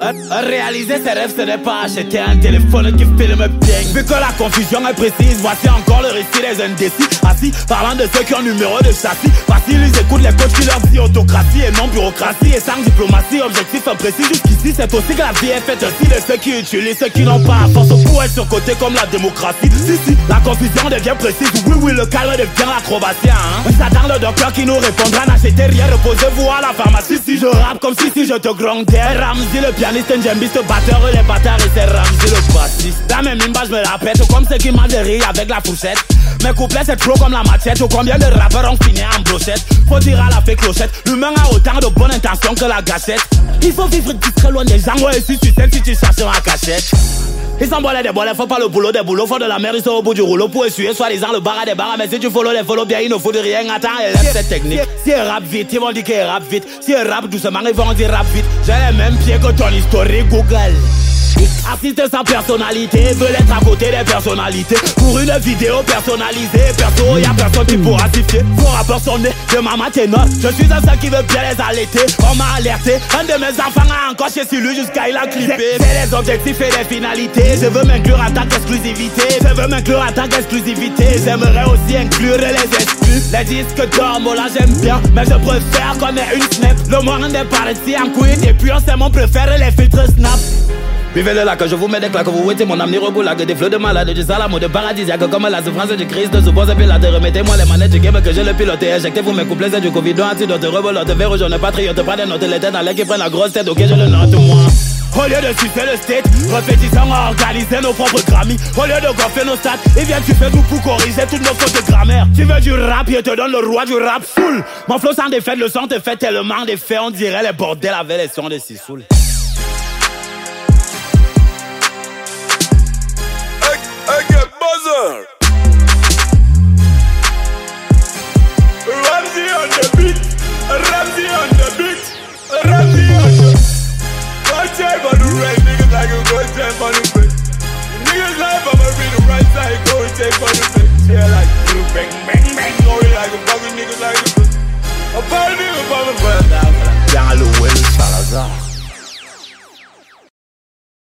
Réaliser ses rêves, ce n'est pas acheter un téléphone qui filme bien. Vu que la confusion est précise, voici encore le récit des indécis. Assis, parlant de ceux qui ont numéro de châssis. Facile, ils écoutent les coachs qui leur disent autocratie et non bureaucratie. Et sans diplomatie, objectif précis jusqu'ici. C'est aussi que la vie est faite aussi de ceux qui utilisent ceux qui n'ont pas la force pour être surcotés comme la démocratie. Si, la confusion devient précise. Oui, le calme devient l'acrobatie, hein. J'attends le docteur qui nous répondra. N'achetez rien, reposez-vous à la pharmacie. Si je rappe comme si je te grondais. Ramsey le pianiste, un djembiste, batteur, les bâtards et c'est Ramsey le bassiste. Dans mes mimbas, je me la pète comme ceux qui mangent des riz avec la fourchette. Mes couplets c'est trop comme la machette. Combien de rappeurs ont fini en brochette? Faut dire à la fée clochette. L'humain a autant de bonnes intentions que la gâchette. Il faut vivre discret loin des gens. Ouais, si tu sais, si tu cherches en cachette. Ils s'embollent des bolets, faut pas le boulot des boulots. Faut de la merde, ils sont au bout du rouleau pour essuyer soi-disant le bar à des barres. Mais si tu follow les follow bien, il ne faut de rien. Attends, et laisse cette technique. Si elle rappe vite, ils vont dire qu'elle rappe vite. Si elle rappe doucement, ils vont dire rappe vite. J'ai les mêmes pieds que ton historique Google. Artiste sans personnalité, veut être à côté des personnalités. Pour une vidéo personnalisée, perso, y'a personne qui pourra siffler. Vos rappeurs sont nés de ma matinale. Je suis un seul qui veut bien les allaiter. On m'a alerté, un de mes enfants a encore chez lui jusqu'à il a clippé. C'est les objectifs et les finalités. Je veux m'inclure en tant qu'exclusivité. J'aimerais aussi inclure les exclus. Les disques d'or, moi là j'aime bien, mais je préfère qu'on ait une snap. Le monde est parti en couille et puis on sait mon préféré, les filtres snap. Vivez le lac, je vous mets des claques, vous waittez mon âme nirogoulac. Des flots de malade, du salamo de paradisiaque. Comme la souffrance du Christ, de suppose pilate. Remettez-moi les manettes du game que je le pilote. Injectez-vous mes couplets du Covid, antidote, rebolote, verre jaune, patriote. Pas des notes, les têtes dans l'air qui prennent la grosse tête. Ok, je le note moi. Au lieu de sucer le state, répétissons à organiser nos propres Grammy. Au lieu de gonfler nos stats, et bien tu fais tout pour corriger toutes nos fautes de grammaire. Tu veux du rap, je te donne le roi du rap full. Mon flow sans défaite, le son te fait tellement d'effets. On dirait les bordels avec les sons de Sissoul.